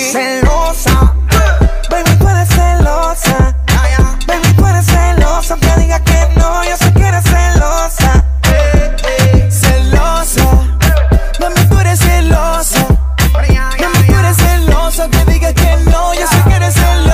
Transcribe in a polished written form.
celosa. Baby, tú eres celosa. Baby, tú eres celosa. Aunque digas que no, yo sé que eres celosa. Celosa. Mami, tú eres celosa. Mami, tú eres celosa. Aunque digas que no, yo sé que eres celosa.